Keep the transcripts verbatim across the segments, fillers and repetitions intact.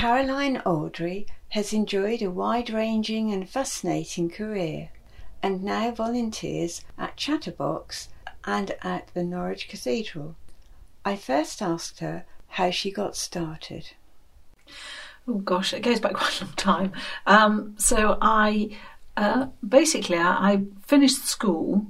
Caroline Aldry has enjoyed a wide-ranging and fascinating career and now volunteers at Chatterbox and at the Norwich Cathedral. I first asked her how she got started. Oh gosh, it goes back quite a long time. Um, so I uh, basically I, I finished school,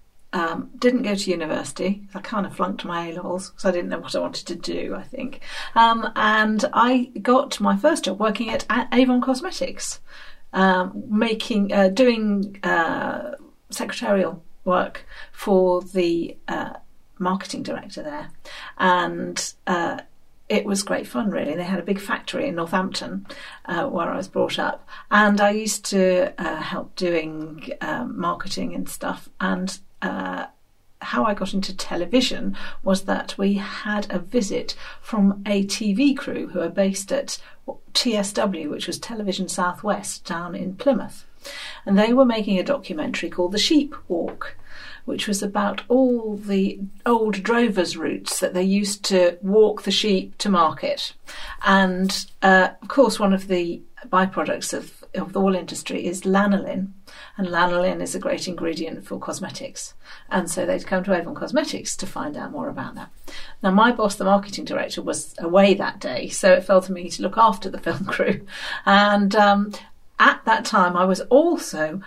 um, didn't go to university. I kind of flunked my A-levels because I didn't know what I wanted to do, I think. Um, and I got my first job working at Avon Cosmetics, um, making, uh, doing uh, secretarial work for the uh, marketing director there, and uh, it was great fun, really. They had a big factory in Northampton uh, where I was brought up, and I used to uh, help doing um, marketing and stuff. And uh, how I got into television was that we had a visit from a T V crew who are based at T S W, which was Television Southwest, down in Plymouth, and they were making a documentary called The Sheep Walk, which was about all the old drovers' routes that they used to walk the sheep to market. And, uh, of course, one of the byproducts of, of the wool industry is lanolin, and lanolin is a great ingredient for cosmetics. And so they'd come to Avon Cosmetics to find out more about that. Now, my boss, the marketing director, was away that day, so it fell to me to look after the film crew. And um, at that time, I was also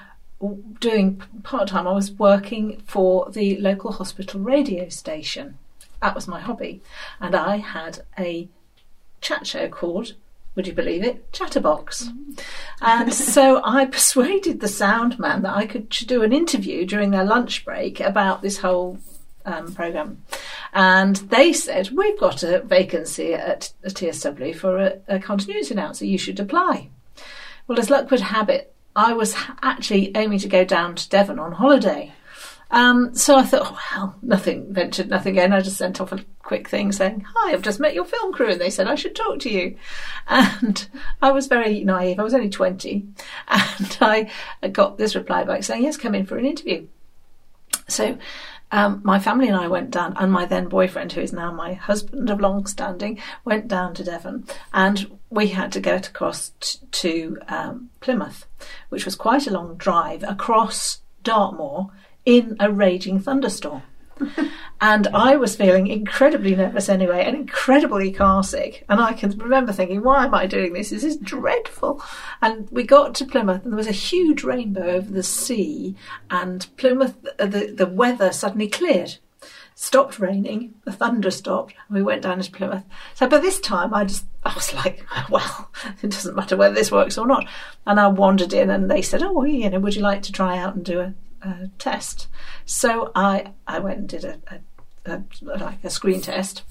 doing part-time. I was working for the local hospital radio station. That was my hobby. And I had a chat show called, would you believe it, Chatterbox. Mm. And so I persuaded the sound man that I could do an interview during their lunch break about this whole um, programme. And they said, we've got a vacancy at the T S W for a, a continuity announcer, you should apply. Well, as luck would have it, I was actually aiming to go down to Devon on holiday. Um, so I thought, oh, well, nothing ventured, nothing gained. I just sent off a quick thing saying, hi, I've just met your film crew, and they said I should talk to you. And I was very naive. I was only twenty. And I got this reply back saying, yes, come in for an interview. So um, my family and I went down, and my then boyfriend, who is now my husband of long standing, went down to Devon, and we had to get across t- to um, Plymouth, which was quite a long drive across Dartmoor in a raging thunderstorm. And I was feeling incredibly nervous anyway, and incredibly car sick. And I can remember thinking, why am I doing this? This is dreadful. And we got to Plymouth, and there was a huge rainbow over the sea, and Plymouth, the, the weather suddenly cleared. Stopped raining, the thunder stopped, and we went down to Plymouth. So by this time, I just, I was like, well, it doesn't matter whether this works or not. And I wandered in, and they said, oh, well, you know, would you like to try out and do a, a test? So I, I went and did a, a, a like a screen test,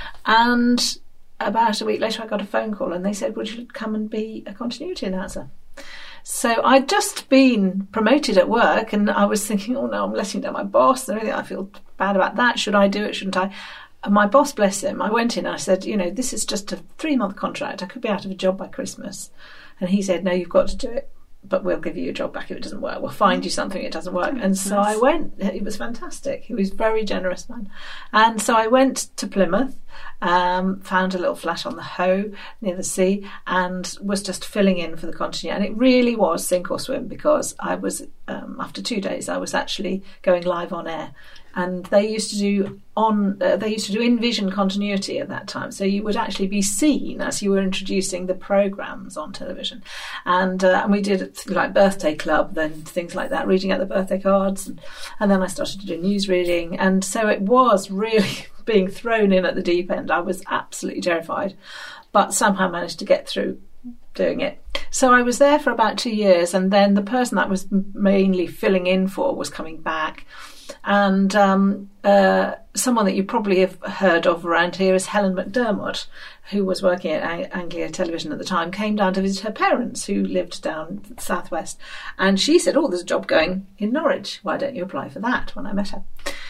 and about a week later, I got a phone call, and they said, would you come and be a continuity announcer? So I'd just been promoted at work, and I was thinking, oh no, I'm letting down my boss and everything. I feel bad about that. Should I do it? Shouldn't I? And my boss, bless him, I went in and I said, you know, this is just a three-month contract. I could be out of a job by Christmas. And he said, no, you've got to do it, but we'll give you your job back if it doesn't work. We'll find you something if it doesn't work. And so I went. It was fantastic. He was a very generous man. And so I went to Plymouth, um, found a little flat on the Hoe near the sea, and was just filling in for the continuity. And it really was sink or swim, because I was, um, after two days, I was actually going live on air. And they used to do on uh, they used to do in vision continuity at that time, so you would actually be seen as you were introducing the programmes on television. And uh, and we did like birthday club, then things like that, reading out the birthday cards, and, and then I started to do news reading, and so it was really being thrown in at the deep end. I was absolutely terrified, but somehow managed to get through doing it. So I was there for about two years, and then the person that was mainly filling in for was coming back. And um, uh, someone that you probably have heard of around here is Helen McDermott, who was working at Ang- Anglia Television at the time, came down to visit her parents who lived down southwest. And she said, oh, there's a job going in Norwich. Why don't you apply for that? When I met her.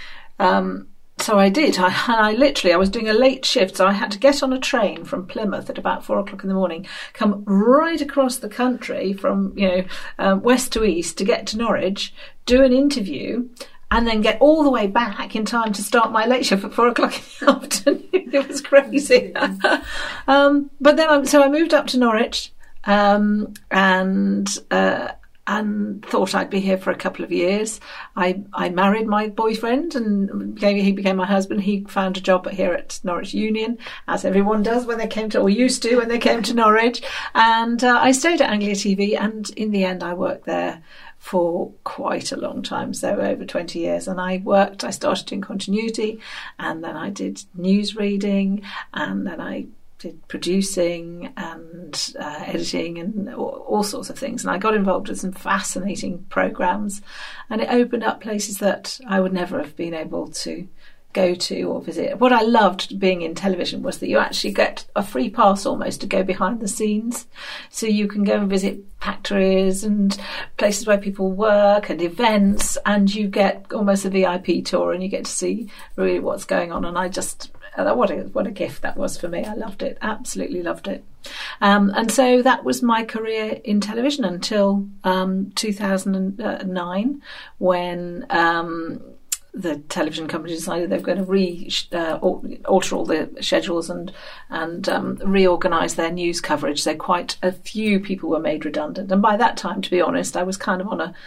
Um, so I did. I, and I literally, I was doing a late shift, so I had to get on a train from Plymouth at about four o'clock in the morning, come right across the country from, you know, um, west to east to get to Norwich, do an interview, and then get all the way back in time to start my lecture for four o'clock in the afternoon. It was crazy. um, but then, I, so I moved up to Norwich, um, and uh, and thought I'd be here for a couple of years. I, I married my boyfriend, and he became my husband. He found a job here at Norwich Union, as everyone does when they came to, or used to when they came to Norwich. And uh, I stayed at Anglia T V, and in the end, I worked there for quite a long time, so over twenty years. And I worked, I started doing continuity, and then I did news reading, and then I did producing and uh, editing and all, all sorts of things. And I got involved with some fascinating programmes, and it opened up places that I would never have been able to go to or visit. What I loved being in television was that you actually get a free pass almost to go behind the scenes. So you can go and visit factories and places where people work and events, and you get almost a V I P tour, and you get to see really what's going on. And I just, what a, what a gift that was for me. I loved it, absolutely loved it. Um, and so that was my career in television until um, two thousand nine, when um, the television company decided they were going to re uh, alter all the schedules and and um, reorganise their news coverage. So quite a few people were made redundant. And by that time, to be honest, I was kind of on a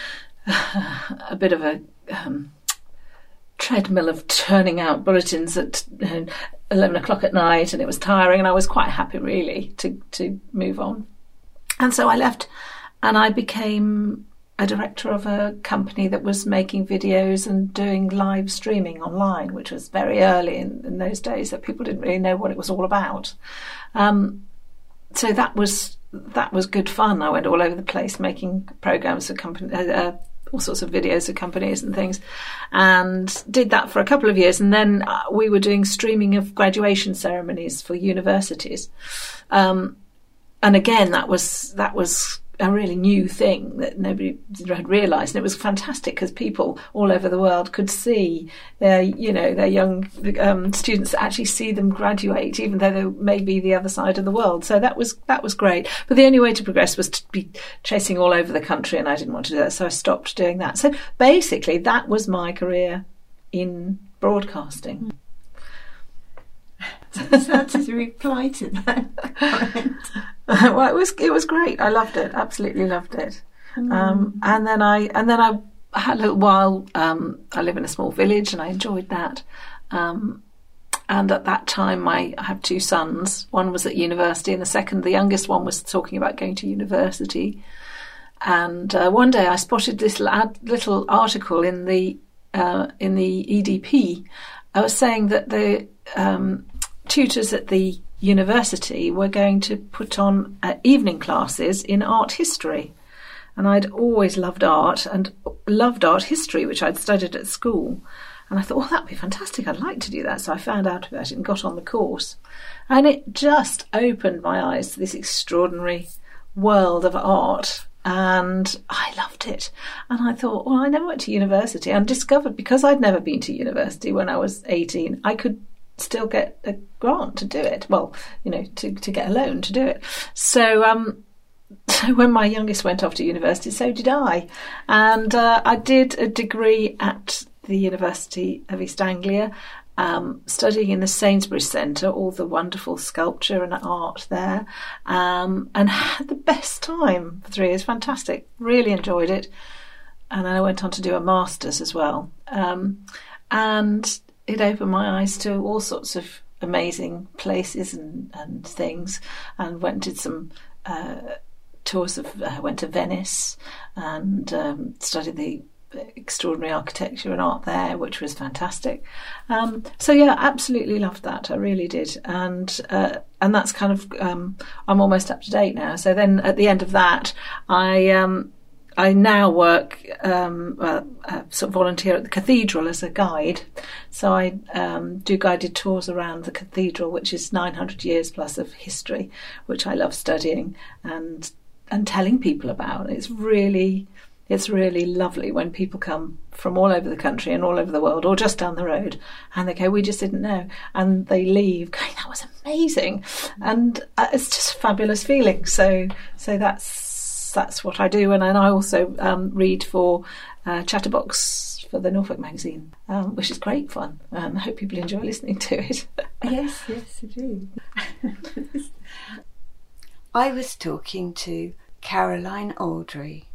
a bit of a um, treadmill of turning out bulletins at you know, eleven o'clock at night, and it was tiring, and I was quite happy really to to move on. And so I left, and I became a director of a company that was making videos and doing live streaming online, which was very early in, in those days, that people didn't really know what it was all about. Um, so that was that was good fun. I went all over the place making programs for company, uh, uh, all sorts of videos for companies and things, and did that for a couple of years. And then uh, we were doing streaming of graduation ceremonies for universities, um, and again that was that was. a really new thing that nobody had realised, and it was fantastic because people all over the world could see their, you know, their young um, students actually see them graduate, even though they may be the other side of the world. So that was that was great. But the only way to progress was to be chasing all over the country, and I didn't want to do that, so I stopped doing that. So basically, that was my career in broadcasting. So how did you reply to that comment? Well, it was it was great. I loved it. Absolutely loved it. Mm. Um, and then I and then I had a little while. Um, I live in a small village, and I enjoyed that. Um, and at that time, my I have two sons. One was at university, and the second, the youngest one, was talking about going to university. And uh, one day, I spotted this little article in the uh, in the E D P. I was saying that the um, tutors at the university were going to put on uh, evening classes in art history. And I'd always loved art and loved art history, which I'd studied at school. And I thought, oh, that'd be fantastic. I'd like to do that. So I found out about it and got on the course. And it just opened my eyes to this extraordinary world of art. And I loved it. And I thought, well, I never went to university, and discovered, because I'd never been to university when I was eighteen, I could still get a grant to do it. Well, you know, to, to get a loan to do it. So, um, so when my youngest went off to university, so did I. And uh, I did a degree at the University of East Anglia, um, studying in the Sainsbury Centre, all the wonderful sculpture and art there, um, and had the best time for three years. Fantastic. Really enjoyed it. And then I went on to do a master's as well. Um, and it opened my eyes to all sorts of amazing places and, and things, and went and did some uh, tours of, uh, went to Venice and um, studied the extraordinary architecture and art there, which was fantastic. Um, so yeah, absolutely loved that. I really did. And uh, and that's kind of, um, I'm almost up to date now. So then at the end of that, I... Um, I now work, um, uh, uh, sort of volunteer at the cathedral as a guide. So I um, do guided tours around the cathedral, which is nine hundred years plus of history, which I love studying and and telling people about. It's really, it's really lovely when people come from all over the country and all over the world, or just down the road, and they go, we just didn't know. And they leave going, that was amazing. And uh, it's just a fabulous feeling. So, so that's, That's what I do. And then I also um, read for uh, Chatterbox for the Norfolk magazine, um, which is great fun. Um, I hope people enjoy listening to it. Yes, yes, I do. I was talking to Caroline Aldry.